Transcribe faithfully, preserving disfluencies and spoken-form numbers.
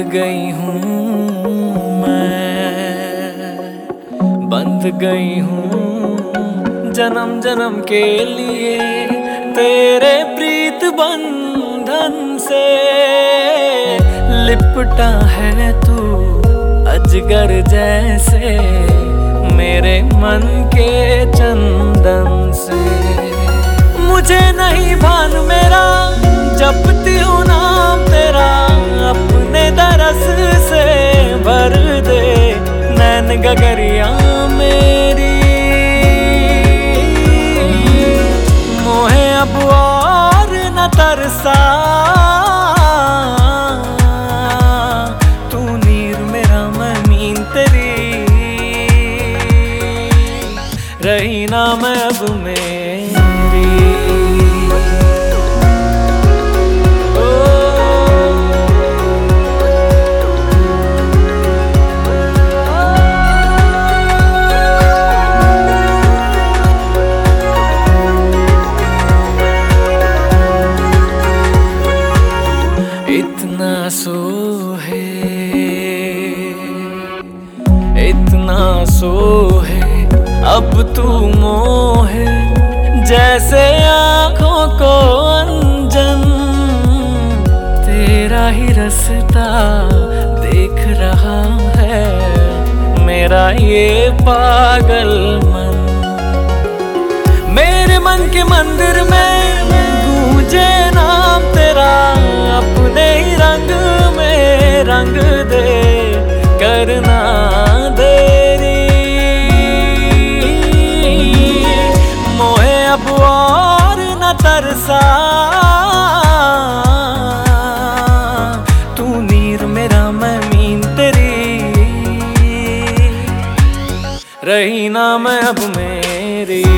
गई हूँ मैं, बंध गई हूँ जन्म जन्म के लिए तेरे प्रीत बंधन से। लिपटा है तू अजगर जैसे मेरे मन के चंदन से। मुझे नहीं भान मेरा जपती हूँ नाम तेरा, अपने दरस से भर दे नैन गगरिया मेरी। मोहे अब और न तरसा, तू नीर मेरा मैं नींद तेरी, रही ना मैं अब मेरी। इतना सोहे इतना सोहे अब तू मोहे, जैसे आँखों को अंजन तेरा ही रास्ता देख रहा है मेरा ये पागल मन। मेरे मन के मंदिर में गूंजे नाम तेरा, अपने ही रंग में रंग दे करना देरी। मोहे अब और न तरसा, तू नीर मेरा मैं नींद तेरी, रही ना मैं अब मेरी।